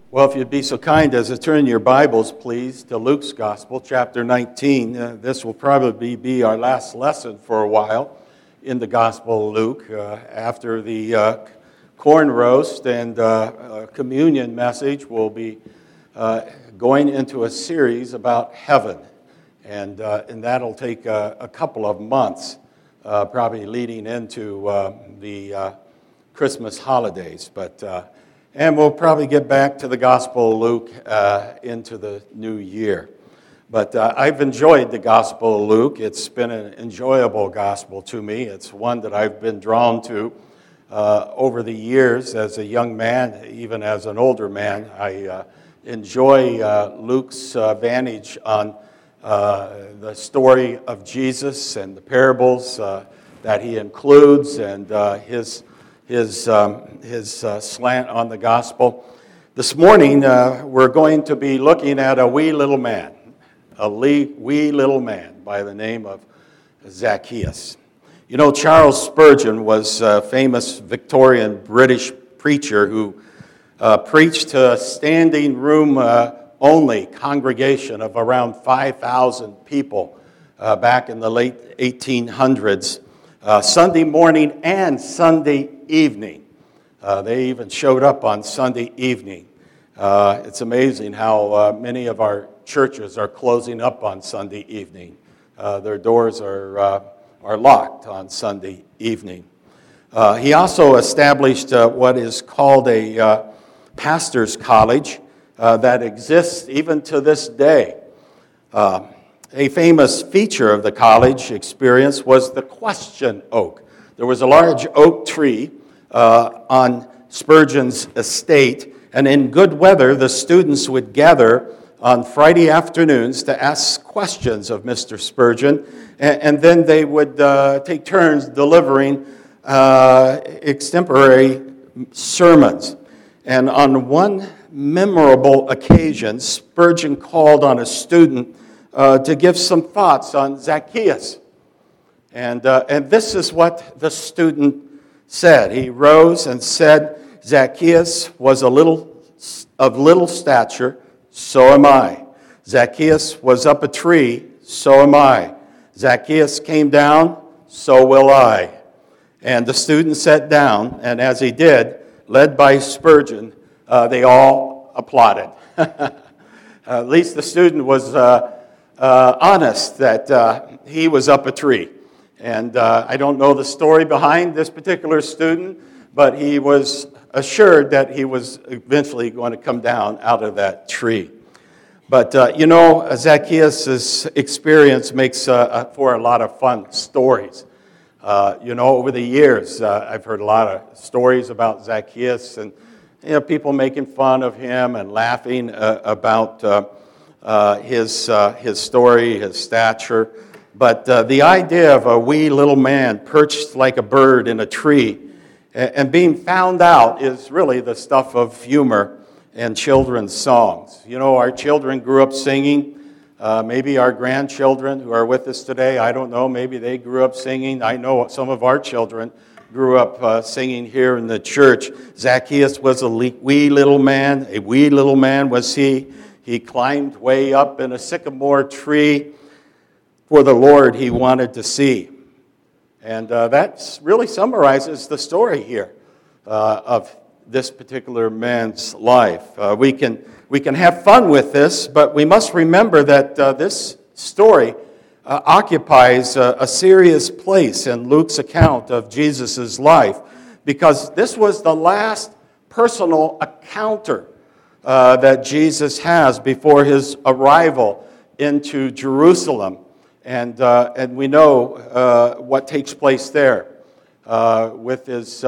Well, if you'd be so kind as to turn your Bibles, please, to Luke's Gospel, chapter 19. This will probably be our last lesson for a while in the Gospel of Luke. After the corn roast and communion message, we'll be going into a series about heaven. And that'll take a couple of months, probably leading into the Christmas holidays. And we'll probably get back to the Gospel of Luke into the new year. But I've enjoyed the Gospel of Luke. It's been an enjoyable gospel to me. It's one that I've been drawn to over the years as a young man, even as an older man. I enjoy Luke's vantage on the story of Jesus and the parables that he includes and his slant on the gospel. This morning, we're going to be looking at a wee little man by the name of Zacchaeus. You know, Charles Spurgeon was a famous Victorian British preacher who preached to a standing room only congregation of around 5,000 people back in the late 1800s, Sunday morning and Sunday evening. They even showed up on Sunday evening. It's amazing how many of our churches are closing up on Sunday evening. Their doors are locked on Sunday evening. He also established what is called a pastor's college that exists even to this day. A famous feature of the college experience was the question oak. There was a large oak tree on Spurgeon's estate, and in good weather, the students would gather on Friday afternoons to ask questions of Mr. Spurgeon, and then they would take turns delivering extemporary sermons. And on one memorable occasion, Spurgeon called on a student to give some thoughts on Zacchaeus. And this is what the student said. He rose and said, Zacchaeus was of little stature, so am I. Zacchaeus was up a tree, so am I. Zacchaeus came down, so will I. And the student sat down, and as he did, led by Spurgeon, they all applauded. At least the student was honest that he was up a tree. And I don't know the story behind this particular student, but he was assured that he was eventually going to come down out of that tree. But, Zacchaeus' experience makes for a lot of fun stories. Over the years, I've heard a lot of stories about Zacchaeus and, people making fun of him and laughing about his story, his stature. But the idea of a wee little man perched like a bird in a tree and being found out is really the stuff of humor and children's songs. Our children grew up singing. Maybe our grandchildren who are with us today, I don't know, maybe they grew up singing. I know some of our children grew up singing here in the church. Zacchaeus was a wee little man. A wee little man was he. He climbed way up in a sycamore tree for the Lord he wanted to see. And that really summarizes the story here of this particular man's life. We can have fun with this, but we must remember that this story occupies a serious place in Luke's account of Jesus' life, because this was the last personal encounter that Jesus has before his arrival into Jerusalem. And we know what takes place there with his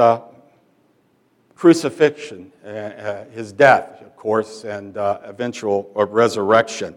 crucifixion, his death, of course, and eventual resurrection.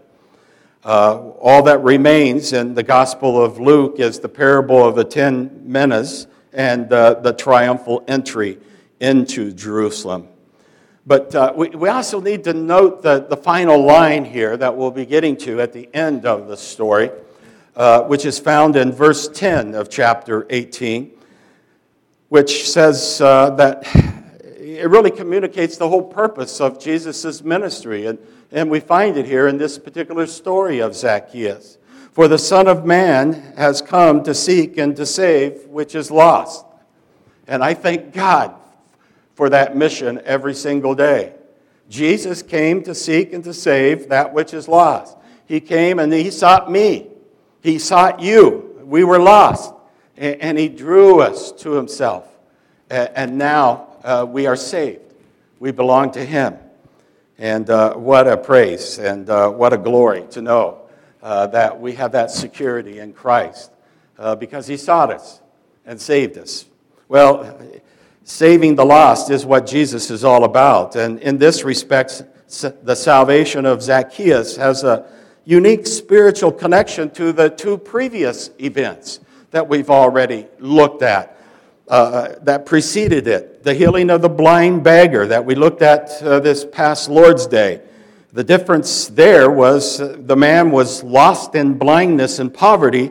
All that remains in the Gospel of Luke is the parable of the 10 minas and the triumphal entry into Jerusalem. But we also need to note the final line here that we'll be getting to at the end of the story, which is found in verse 10 of chapter 18, which says that it really communicates the whole purpose of Jesus' ministry. And we find it here in this particular story of Zacchaeus. For the Son of Man has come to seek and to save which is lost. And I thank God for that mission every single day. Jesus came to seek and to save that which is lost. He came and he sought me. He sought you. We were lost. And he drew us to himself. And now we are saved. We belong to him. And what a praise and what a glory to know that we have that security in Christ because he sought us and saved us. Well, saving the lost is what Jesus is all about. And in this respect, the salvation of Zacchaeus has a unique spiritual connection to the two previous events that we've already looked at that preceded it. The healing of the blind beggar that we looked at this past Lord's Day. The difference there was the man was lost in blindness and poverty.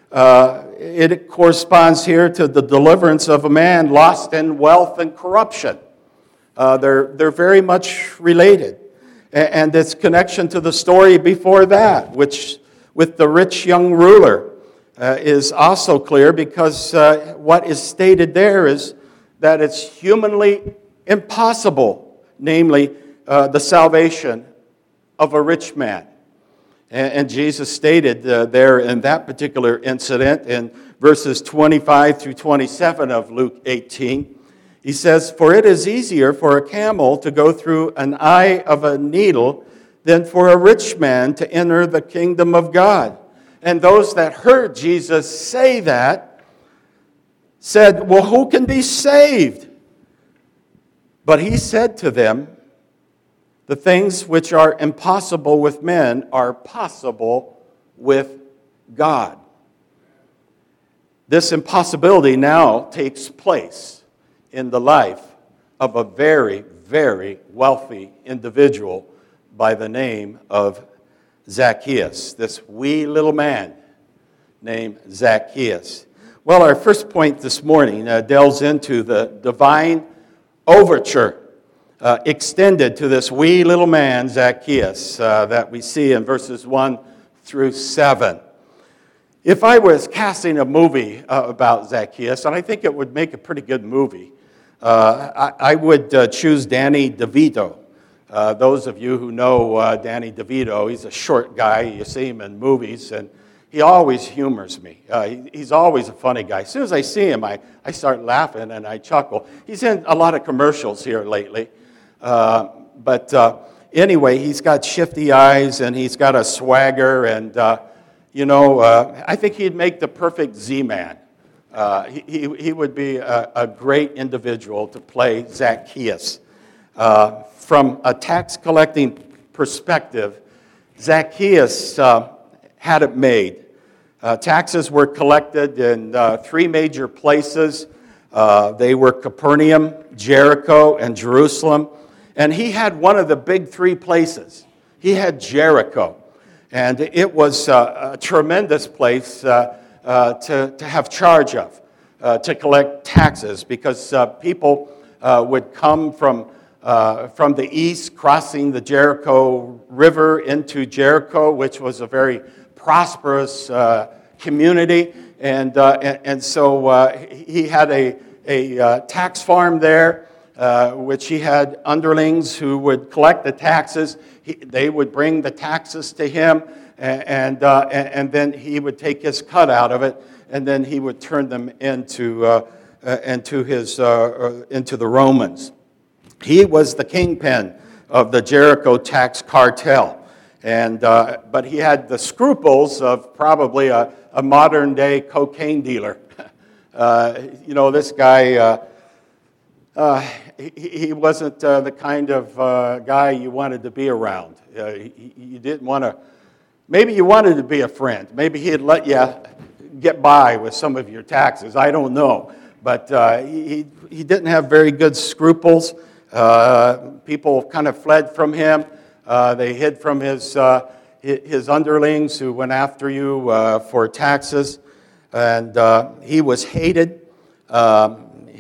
It corresponds here to the deliverance of a man lost in wealth and corruption. They're very much related. And its connection to the story before that, which with the rich young ruler, is also clear because what is stated there is that it's humanly impossible, namely the salvation of a rich man. And Jesus stated there in that particular incident in verses 25 through 27 of Luke 18, he says, "For it is easier for a camel to go through an eye of a needle than for a rich man to enter the kingdom of God." And those that heard Jesus say that said, "Well, who can be saved?" But he said to them, "The things which are impossible with men are possible with God." This impossibility now takes place in the life of a very, very wealthy individual by the name of Zacchaeus, this wee little man named Zacchaeus. Well, our first point this morning delves into the divine overture extended to this wee little man, Zacchaeus, that we see in verses 1 through 7. If I was casting a movie about Zacchaeus, and I think it would make a pretty good movie, I would choose Danny DeVito. Those of you who know Danny DeVito, he's a short guy. You see him in movies, and he always humors me. He's always a funny guy. As soon as I see him, I start laughing and I chuckle. He's in a lot of commercials here lately. But anyway, he's got shifty eyes, and he's got a swagger, and, I think he'd make the perfect Z-Man. He would be a great individual to play Zacchaeus. From a tax-collecting perspective, Zacchaeus had it made. Taxes were collected in three major places. They were Capernaum, Jericho, and Jerusalem. And he had one of the big three places. He had Jericho. And it was a tremendous place to have charge of, to collect taxes, because people would come from the east, crossing the Jericho River into Jericho, which was a very prosperous community. And so he had a tax farm there, which he had underlings who would collect the taxes. They would bring the taxes to him, and then he would take his cut out of it, and then he would turn them into the Romans. He was the kingpin of the Jericho tax cartel, but he had the scruples of probably a modern-day cocaine dealer. This guy, he wasn't the kind of guy you wanted to be around. You didn't want to. Maybe you wanted to be a friend. Maybe he'd let you get by with some of your taxes. I don't know, but he didn't have very good scruples. People kind of fled from him. They hid from his underlings who went after you for taxes, and he was hated.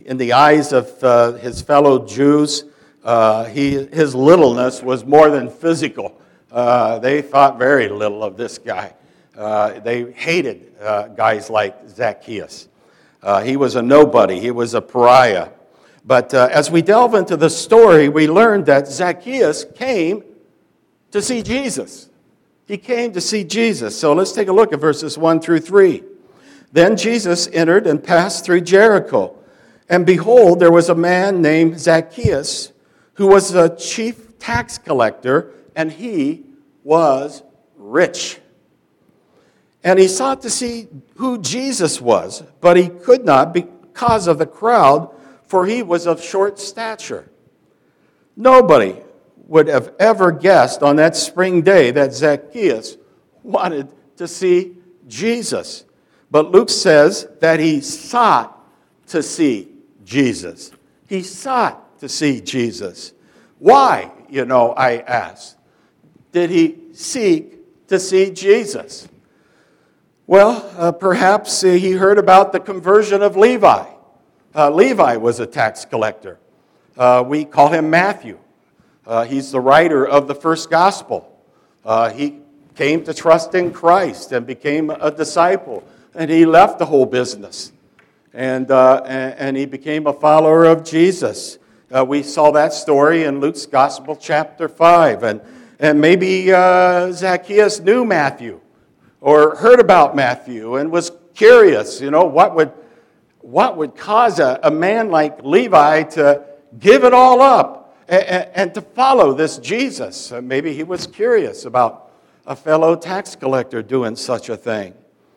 in the eyes of his fellow Jews, his littleness was more than physical. They thought very little of this guy. They hated guys like Zacchaeus. He was a nobody. He was a pariah. But as we delve into the story, we learn that Zacchaeus came to see Jesus. He came to see Jesus. So let's take a look at verses 1 through 3. Then Jesus entered and passed through Jericho. And behold, there was a man named Zacchaeus, who was a chief tax collector, and he was rich. And he sought to see who Jesus was, but he could not because of the crowd, for he was of short stature. Nobody would have ever guessed on that spring day that Zacchaeus wanted to see Jesus. But Luke says that he sought to see Jesus. He sought to see Jesus. Why, I ask, did he seek to see Jesus? Well, perhaps he heard about the conversion of Levi. Levi was a tax collector. We call him Matthew. He's the writer of the first gospel. He came to trust in Christ and became a disciple. And he left the whole business. And he became a follower of Jesus. We saw that story in Luke's Gospel, chapter 5. And maybe Zacchaeus knew Matthew or heard about Matthew and was curious, what would cause a man like Levi to give it all up and to follow this Jesus? Maybe he was curious about a fellow tax collector doing such a thing.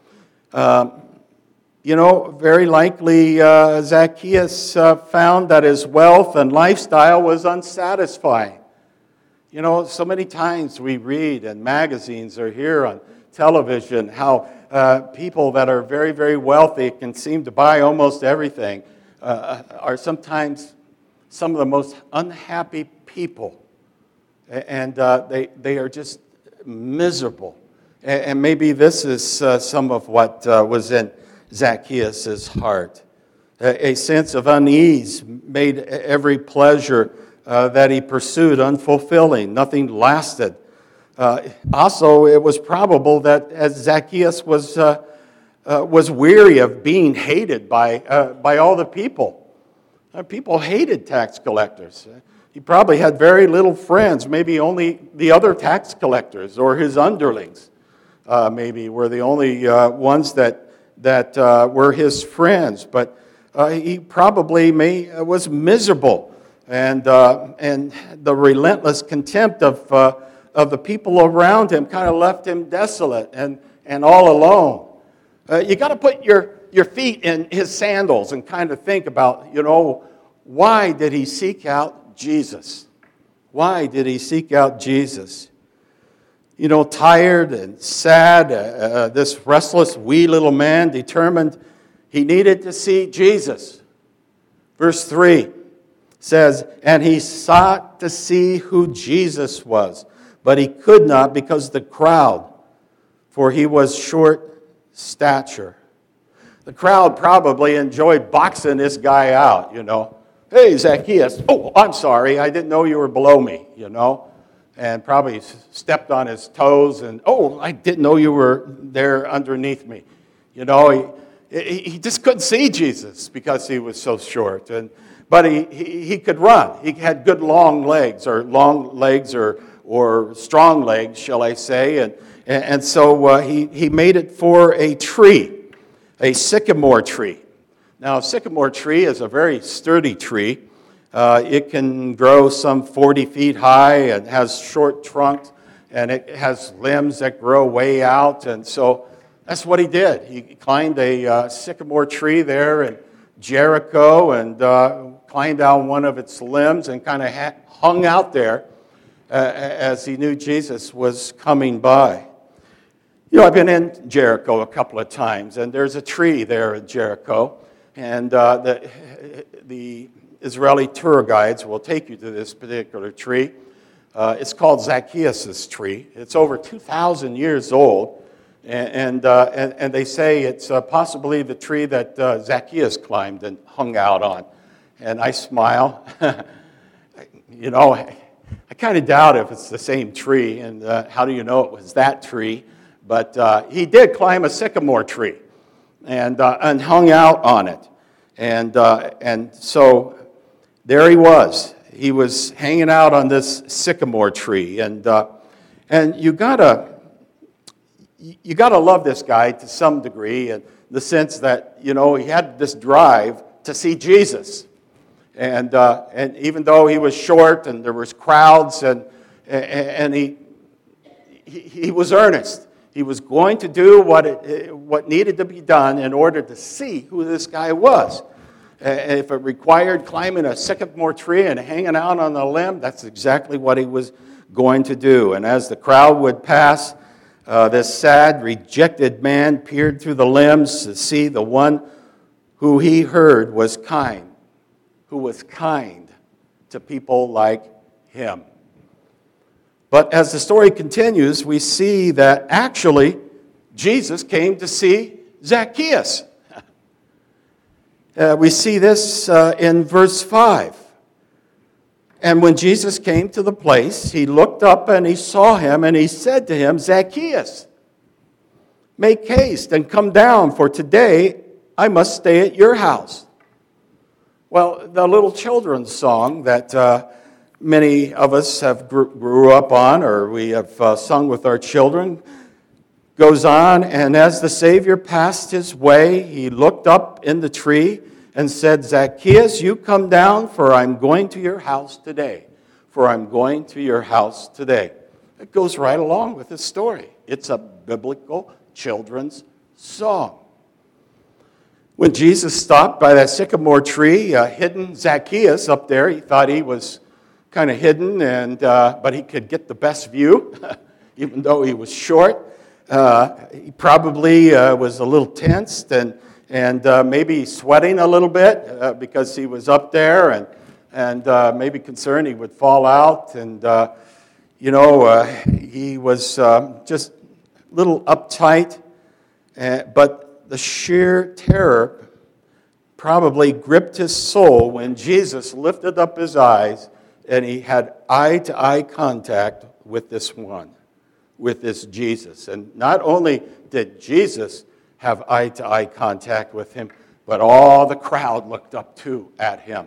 Very likely Zacchaeus found that his wealth and lifestyle was unsatisfying. So many times we read in magazines or hear on television how people that are very, very wealthy can seem to buy almost everything, are sometimes some of the most unhappy people. And they are just miserable. And maybe this is some of what was in Zacchaeus' heart. A sense of unease made every pleasure that he pursued unfulfilling. Nothing lasted. Also, it was probable that as Zacchaeus was weary of being hated by all the people. People hated tax collectors. He probably had very little friends. Maybe only the other tax collectors or his underlings maybe were the only ones that were his friends. But he probably was miserable. And the relentless contempt of the people around him kind of left him desolate and all alone. You got to put your feet in his sandals and kind of think about, why did he seek out Jesus? Why did he seek out Jesus? Tired and sad, this restless, wee little man determined he needed to see Jesus. Verse 3 says, and he sought to see who Jesus was, but he could not because of the crowd, for he was short stature. The crowd probably enjoyed boxing this guy out, Hey, Zacchaeus, oh, I'm sorry, I didn't know you were below me, And probably stepped on his toes and, oh, I didn't know you were there underneath me. He just couldn't see Jesus because he was so short. But he could run. He had good long legs or strong legs, shall I say. And so he made it for a tree, a sycamore tree. Now, a sycamore tree is a very sturdy tree. It can grow some 40 feet high and has short trunks, and it has limbs that grow way out. And so that's what he did. He climbed a sycamore tree there in Jericho and climbed down one of its limbs and kind of hung out there as he knew Jesus was coming by. I've been in Jericho a couple of times, and there's a tree there in Jericho, and the Israeli tour guides will take you to this particular tree. It's called Zacchaeus' tree. It's over 2,000 years old, and they say it's possibly the tree that Zacchaeus climbed and hung out on And I smile. You know, I kind of doubt if it's the same tree, and how do you know it was that tree? But he did climb a sycamore tree and hung out on it. And so there he was. He was hanging out on this sycamore tree. And you gotta love this guy to some degree, in the sense that, you know, he had this drive to see Jesus. And even though he was short and there was crowds, and he was earnest. He was going to do what needed to be done in order to see who this guy was. If it required climbing a sycamore tree and hanging out on the limb, that's exactly what he was going to do. And as the crowd would pass, this sad, rejected man peered through the limbs to see the one who he heard was kind, who was kind to people like him. But as the story continues, we see that actually Jesus came to see Zacchaeus. We see this in verse 5. And when Jesus came to the place, he looked up and he saw him, and he said to him, "Zacchaeus, make haste and come down, for today I must stay at your house." Well, the little children's song that many of us have grew up on, or we have sung with our children, goes on, and as the Savior passed his way, he looked up in the tree and said, "Zacchaeus, you come down, for I'm going to your house today. For I'm going to your house today." It goes right along with this story. It's a biblical children's song. When Jesus stopped by that sycamore tree, hidden Zacchaeus up there, he thought he was kind of hidden, but he could get the best view, even though he was short. He probably was a little tensed and maybe sweating a little bit because he was up there, and maybe concerned he would fall out. And, he was just a little uptight, but the sheer terror probably gripped his soul when Jesus lifted up his eyes and he had eye-to-eye contact with this one, with this Jesus. And not only did Jesus have eye-to-eye contact with him, but all the crowd looked up too at him.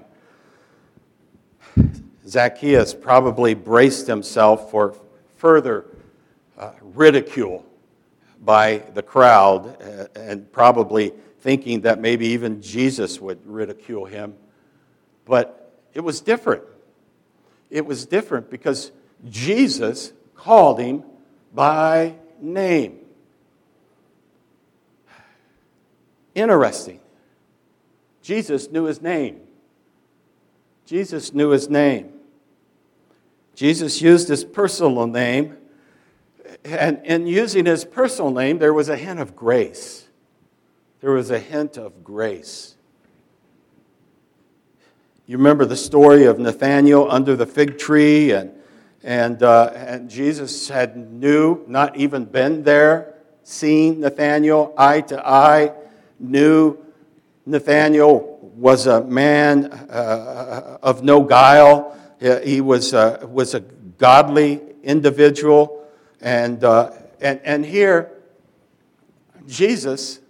Zacchaeus probably braced himself for further ridicule by the crowd, and probably thinking that maybe even Jesus would ridicule him. But it was different. It was different because Jesus called him by name. Interesting. Jesus knew his name. Jesus knew his name. Jesus used his personal name, and in using his personal name, there was a hint of grace. There was a hint of grace. You remember the story of Nathanael under the fig tree, and Jesus had not even been there, seen Nathanael eye to eye, knew Nathanael was a man of no guile. He was a godly individual, and here Jesus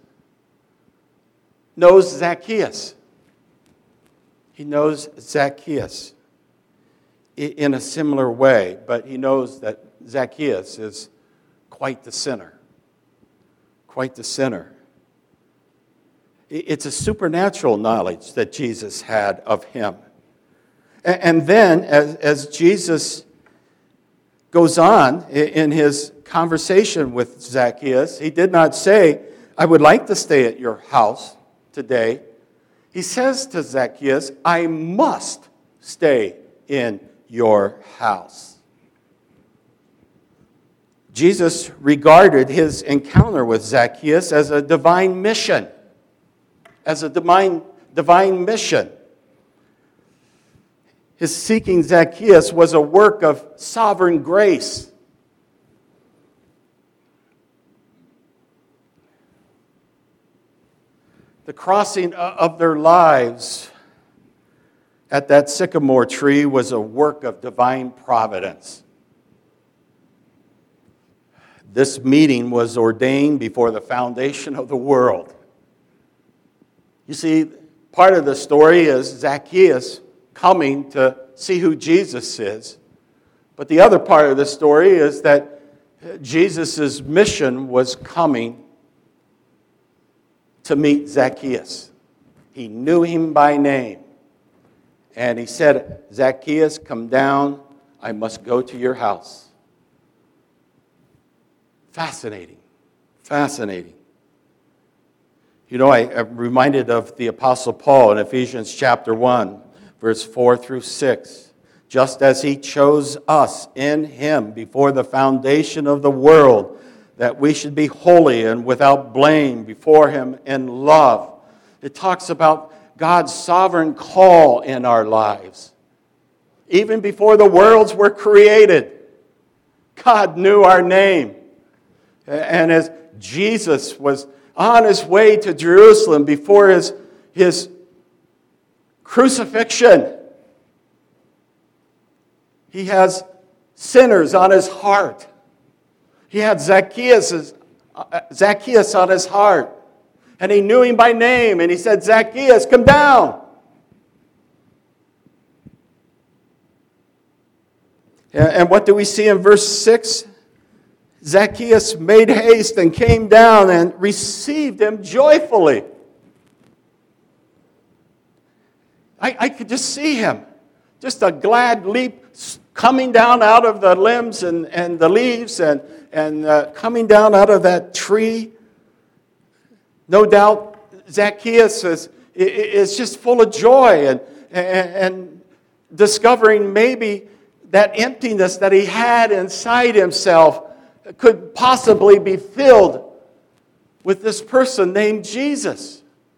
knows Zacchaeus. He knows Zacchaeus in a similar way, but he knows that Zacchaeus is quite the sinner. Quite the sinner. It's a supernatural knowledge that Jesus had of him. And then, as Jesus goes on in his conversation with Zacchaeus, he did not say, "I would like to stay at your house today." He says to Zacchaeus, "I must stay in your house." Jesus regarded his encounter with Zacchaeus as a divine mission. As a divine mission. His seeking Zacchaeus was a work of sovereign grace. The crossing of their lives at that sycamore tree was a work of divine providence. This meeting was ordained before the foundation of the world. You see, part of the story is Zacchaeus coming to see who Jesus is. But the other part of the story is that Jesus' mission was coming to meet Zacchaeus. He knew him by name. And he said, Zacchaeus, come down. I must go to your house. Fascinating. Fascinating. You know, I'm reminded of the Apostle Paul in Ephesians chapter 1, verse 4 through 6. Just as he chose us in him before the foundation of the world, that we should be holy and without blame before him in love. It talks about God's sovereign call in our lives. Even before the worlds were created, God knew our name. And as Jesus was on his way to Jerusalem before his crucifixion, he has sinners on his heart. He had Zacchaeus on his heart. And he knew him by name. And he said, Zacchaeus, come down. And what do we see in verse 6? Zacchaeus made haste and came down and received him joyfully. I could just see him. Just a glad leap coming down out of the limbs and the leaves and coming down out of that tree. No doubt Zacchaeus is just full of joy and discovering maybe that emptiness that he had inside himself could possibly be filled with this person named Jesus.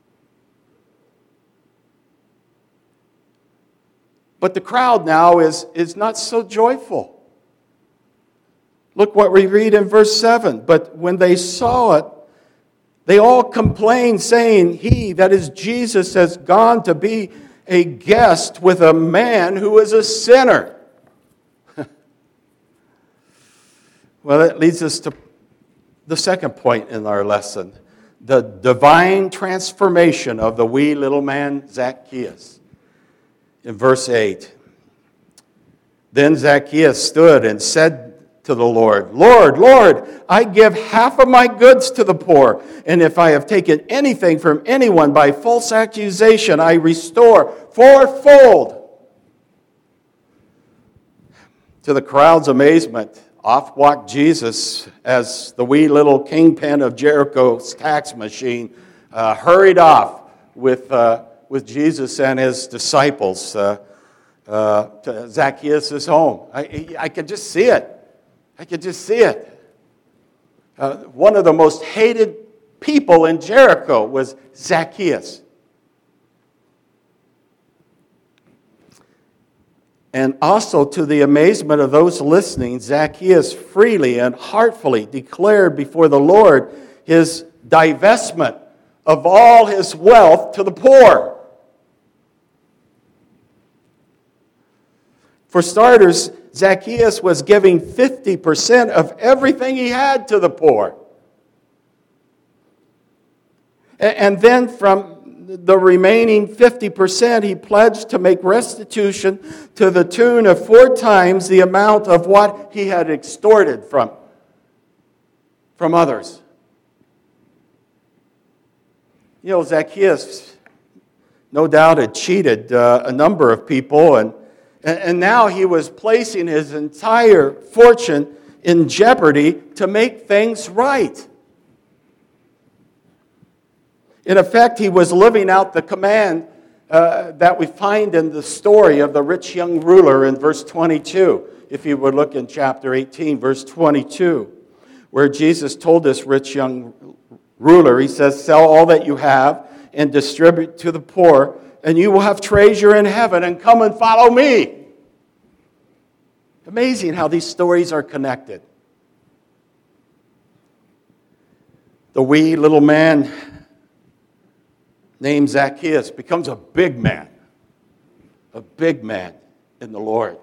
But the crowd now is not so joyful. Look what we read in verse 7. But when they saw it, they all complained, saying, He, that is Jesus, has gone to be a guest with a man who is a sinner. Well, that leads us to the second point in our lesson, the divine transformation of the wee little man Zacchaeus. In verse 8, then Zacchaeus stood and said to the Lord, Lord, Lord, I give half of my goods to the poor, and if I have taken anything from anyone by false accusation, I restore fourfold. To the crowd's amazement, off walked Jesus as the wee little kingpin of Jericho's tax machine hurried off with Jesus and his disciples to Zacchaeus' home. I could just see it. I could just see it. One of the most hated people in Jericho was Zacchaeus. And also to the amazement of those listening, Zacchaeus freely and heartfully declared before the Lord his divestment of all his wealth to the poor. For starters, Zacchaeus was giving 50% of everything he had to the poor. And then from the remaining 50%, he pledged to make restitution to the tune of 4 times the amount of what he had extorted from others. You know, Zacchaeus no doubt had cheated a number of people, and now he was placing his entire fortune in jeopardy to make things right. In effect, he was living out the command that we find in the story of the rich young ruler in verse 22. If you would look in chapter 18, verse 22, where Jesus told this rich young ruler, he says, sell all that you have and distribute to the poor, and you will have treasure in heaven, and come and follow me. Amazing how these stories are connected. The wee little man named Zacchaeus becomes a big man a big man in the Lord.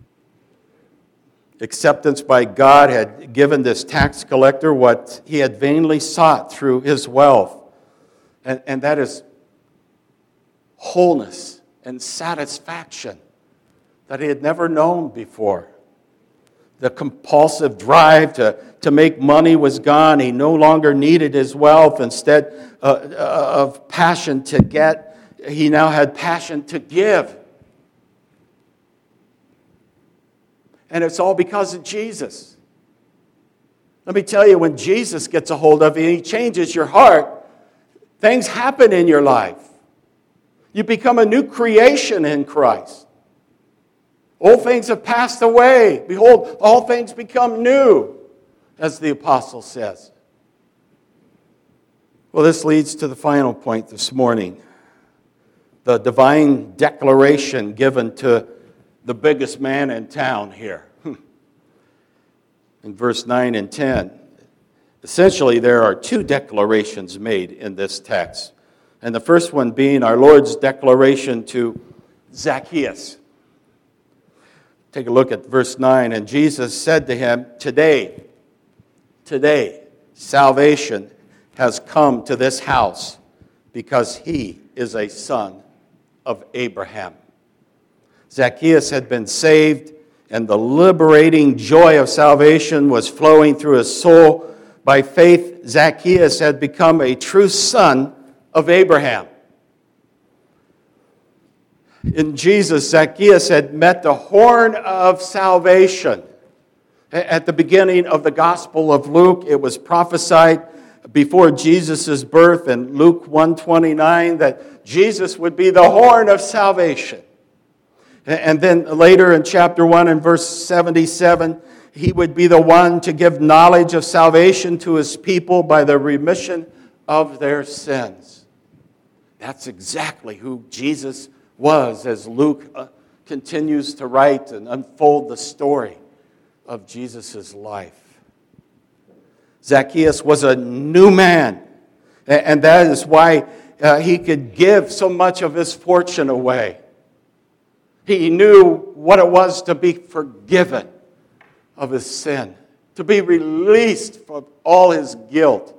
Acceptance by God had given this tax collector what he had vainly sought through his wealth, and that is wholeness and satisfaction that he had never known before. The compulsive drive to make money was gone. He no longer needed his wealth. Instead of passion to get, he now had passion to give. And it's all because of Jesus. Let me tell you, when Jesus gets a hold of you and he changes your heart, things happen in your life. You become a new creation in Christ. Old things have passed away. Behold, all things become new, as the apostle says. Well, this leads to the final point this morning. The divine declaration given to the biggest man in town here. In verse 9 and 10. Essentially, there are two declarations made in this text. And the first one being our Lord's declaration to Zacchaeus. Take a look at verse 9. And Jesus said to him, Today, salvation has come to this house because he is a son of Abraham. Zacchaeus had been saved, and the liberating joy of salvation was flowing through his soul. By faith, Zacchaeus had become a true son of Abraham. In Jesus, Zacchaeus had met the horn of salvation. At the beginning of the Gospel of Luke, it was prophesied before Jesus' birth in Luke 1:29 that Jesus would be the horn of salvation. And then later in chapter 1 and verse 77, he would be the one to give knowledge of salvation to his people by the remission of their sins. That's exactly who Jesus was, as Luke continues to write and unfold the story of Jesus' life. Zacchaeus was a new man, and that is why he could give so much of his fortune away. He knew what it was to be forgiven of his sin, to be released from all his guilt.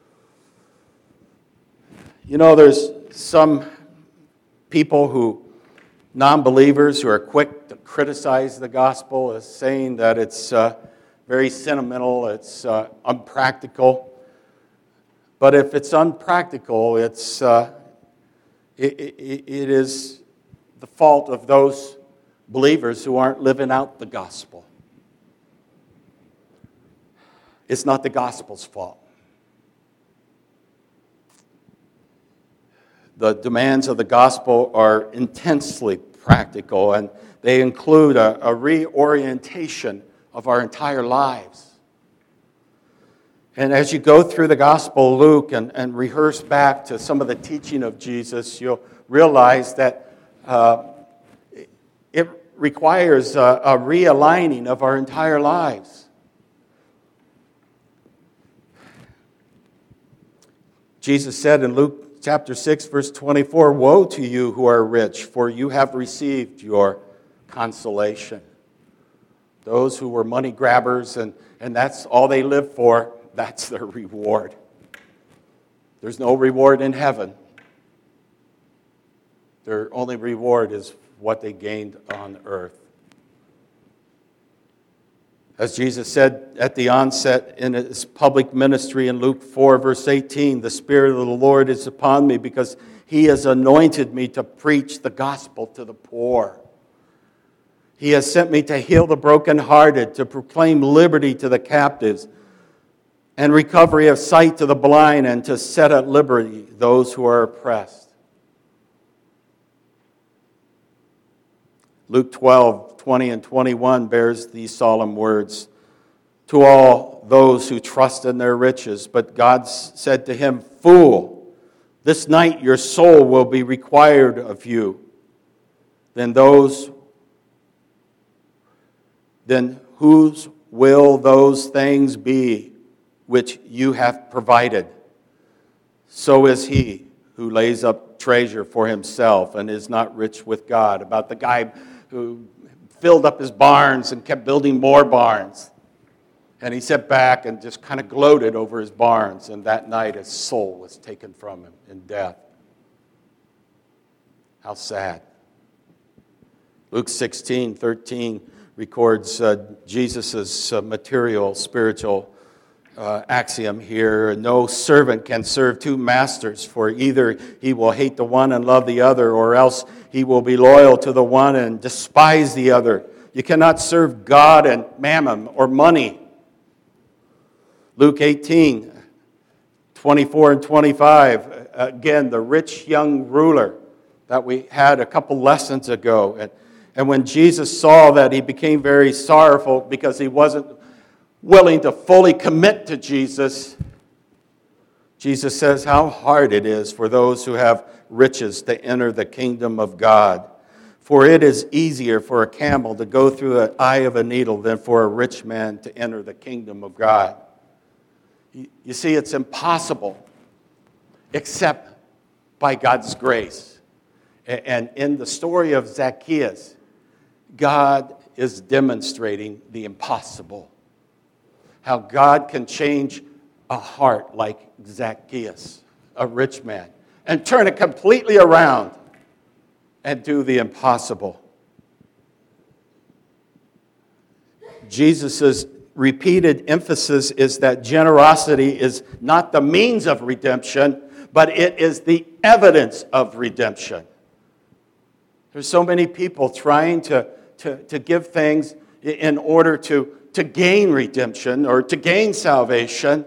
You know, there's some people non-believers who are quick to criticize the gospel as saying that it's very sentimental, it's unpractical. But if it's unpractical, it is the fault of those believers who aren't living out the gospel. It's not the gospel's fault. The demands of the gospel are intensely practical, and they include a reorientation of our entire lives. And as you go through the Gospel of Luke and rehearse back to some of the teaching of Jesus, you'll realize that it requires a realigning of our entire lives. Jesus said in Luke chapter 6, verse 24, "Woe to you who are rich, for you have received your consolation." Those who were money grabbers and that's all they lived for, that's their reward. There's no reward in heaven. Their only reward is what they gained on earth. As Jesus said at the onset in his public ministry in Luke 4, verse 18, "The Spirit of the Lord is upon me because he has anointed me to preach the gospel to the poor. He has sent me to heal the brokenhearted, to proclaim liberty to the captives, and recovery of sight to the blind, and to set at liberty those who are oppressed." Luke 12, 20 and 21 bears these solemn words. "To all those who trust in their riches, but God said to him, 'Fool, this night your soul will be required of you. Then whose will those things be which you have provided? So is he who lays up treasure for himself and is not rich with God, about the guy who filled up his barns and kept building more barns. And he sat back and just kind of gloated over his barns, and that night his soul was taken from him in death. How sad. Luke 16:13 records Jesus' material, spiritual axiom here. No servant can serve two masters, for either he will hate the one and love the other, or else he will be loyal to the one and despise the other. You cannot serve God and mammon or money. Luke 18:24 and 25, again, the rich young ruler that we had a couple lessons ago. And when Jesus saw that, he became very sorrowful because he wasn't willing to fully commit to Jesus. Jesus says how hard it is for those who have riches to enter the kingdom of God. For it is easier for a camel to go through the eye of a needle than for a rich man to enter the kingdom of God. You see, it's impossible except by God's grace. And in the story of Zacchaeus, God is demonstrating the impossible. How God can change a heart like Zacchaeus, a rich man, and turn it completely around and do the impossible. Jesus' repeated emphasis is that generosity is not the means of redemption, but it is the evidence of redemption. There's so many people trying to give things in order to gain redemption or to gain salvation.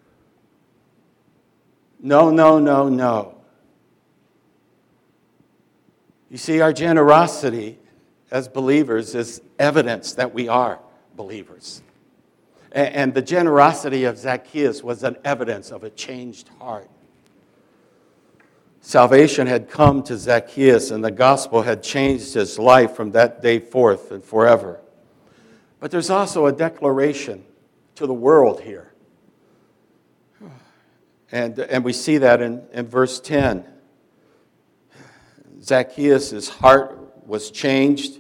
No, no, no, no. You see, our generosity as believers is evidence that we are believers. And the generosity of Zacchaeus was an evidence of a changed heart. Salvation had come to Zacchaeus, and the gospel had changed his life from that day forth and forever. But there's also a declaration to the world here. And we see that in verse 10. Zacchaeus' heart was changed.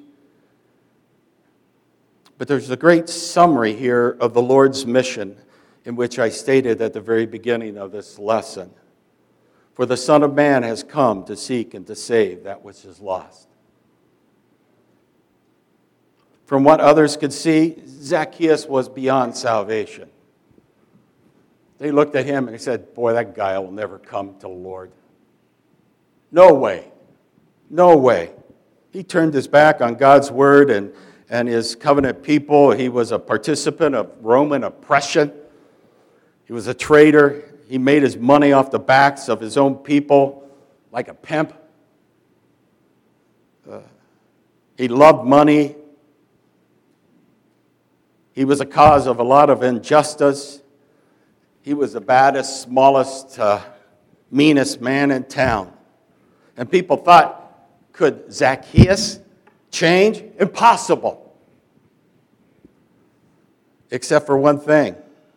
But there's a great summary here of the Lord's mission, in which I stated at the very beginning of this lesson. For the Son of Man has come to seek and to save that which is lost. From what others could see, Zacchaeus was beyond salvation. They looked at him and said, boy, that guy will never come to the Lord. No way. No way. He turned his back on God's word and his covenant people. He was a participant of Roman oppression. He was a traitor. He made his money off the backs of his own people like a pimp. He loved money. He was a cause of a lot of injustice. He was the baddest, smallest, meanest man in town. And people thought, could Zacchaeus change? Impossible. Except for one thing.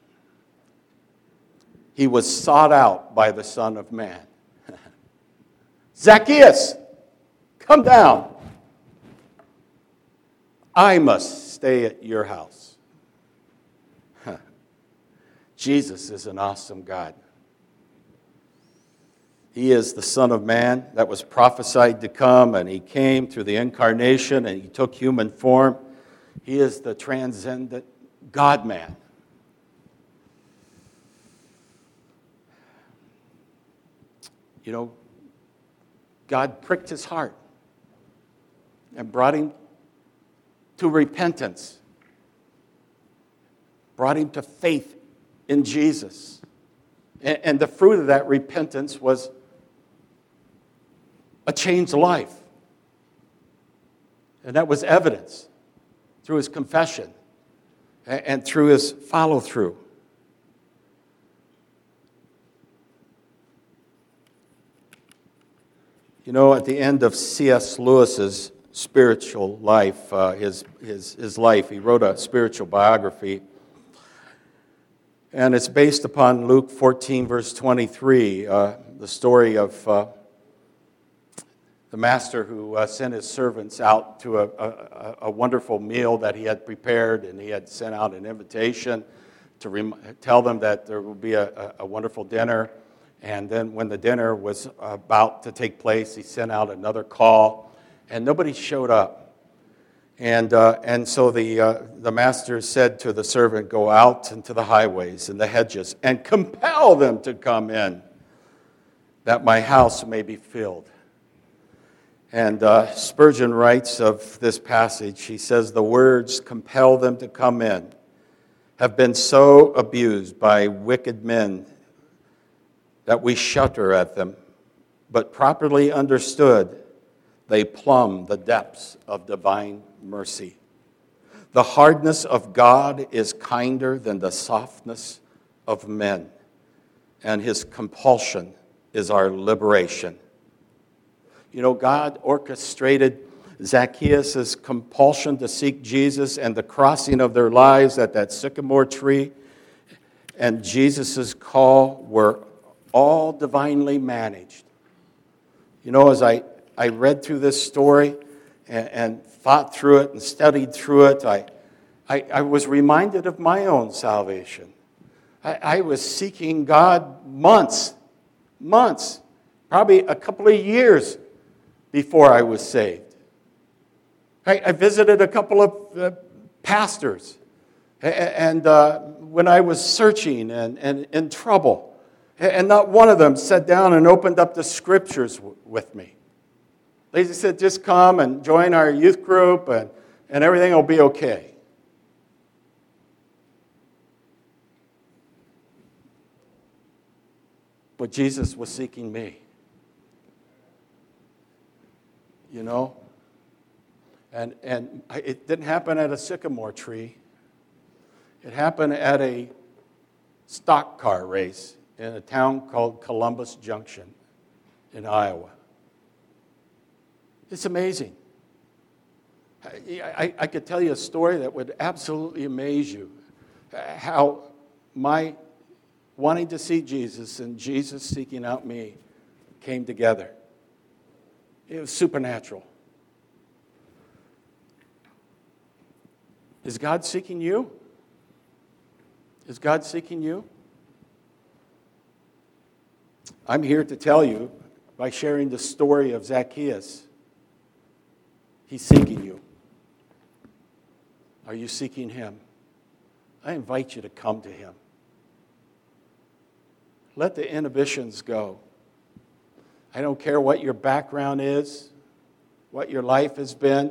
He was sought out by the Son of Man. Zacchaeus, come down. I must stay at your house. Jesus is an awesome God. He is the Son of Man that was prophesied to come, and he came through the incarnation, and he took human form. He is the transcendent God-man. You know, God pricked his heart and brought him to repentance, brought him to faith in Jesus. And the fruit of that repentance was a changed life. And that was evidence through his confession and through his follow-through. You know, at the end of C.S. Lewis's spiritual life, his life, he wrote a spiritual biography. And it's based upon Luke 14, verse 23, the story of The master who sent his servants out to a wonderful meal that he had prepared, and he had sent out an invitation to tell them that there would be a wonderful dinner. And then when the dinner was about to take place, he sent out another call, and nobody showed up. And so the master said to the servant, "Go out into the highways and the hedges and compel them to come in, that my house may be filled." And Spurgeon writes of this passage, he says, "The words 'compel them to come in' have been so abused by wicked men that we shudder at them, but properly understood, they plumb the depths of divine mercy. The hardness of God is kinder than the softness of men, and his compulsion is our liberation." You know, God orchestrated Zacchaeus' compulsion to seek Jesus and the crossing of their lives at that sycamore tree, and Jesus' call were all divinely managed. You know, as I read through this story and thought through it and studied through it, I was reminded of my own salvation. I was seeking God months, probably a couple of years before I was saved. I visited a couple of pastors, and when I was searching and in trouble, and not one of them sat down and opened up the scriptures with me. They just said, "Just come and join our youth group, and everything will be okay." But Jesus was seeking me. You know? And it didn't happen at a sycamore tree. It happened at a stock car race in a town called Columbus Junction in Iowa. It's amazing. I could tell you a story that would absolutely amaze you. How my wanting to see Jesus and Jesus seeking out me came together. It was supernatural. Is God seeking you? Is God seeking you? I'm here to tell you, by sharing the story of Zacchaeus, he's seeking you. Are you seeking him? I invite you to come to him. Let the inhibitions go. I don't care what your background is, what your life has been.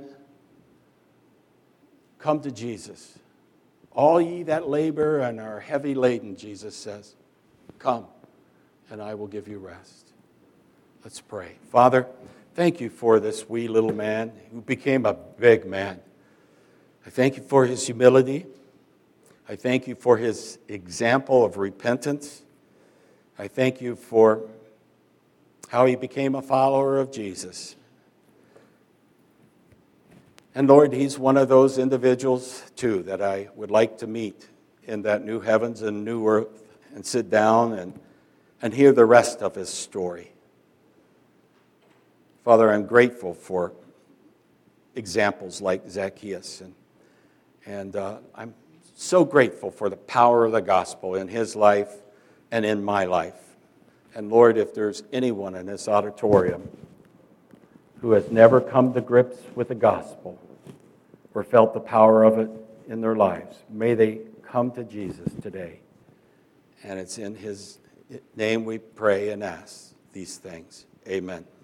Come to Jesus. All ye that labor and are heavy laden, Jesus says, come, and I will give you rest. Let's pray. Father, thank you for this wee little man who became a big man. I thank you for his humility. I thank you for his example of repentance. I thank you for how he became a follower of Jesus. And Lord, he's one of those individuals, too, that I would like to meet in that new heavens and new earth and sit down and hear the rest of his story. Father, I'm grateful for examples like Zacchaeus. And I'm so grateful for the power of the gospel in his life and in my life. And Lord, if there's anyone in this auditorium who has never come to grips with the gospel or felt the power of it in their lives, may they come to Jesus today. And it's in his name we pray and ask these things. Amen.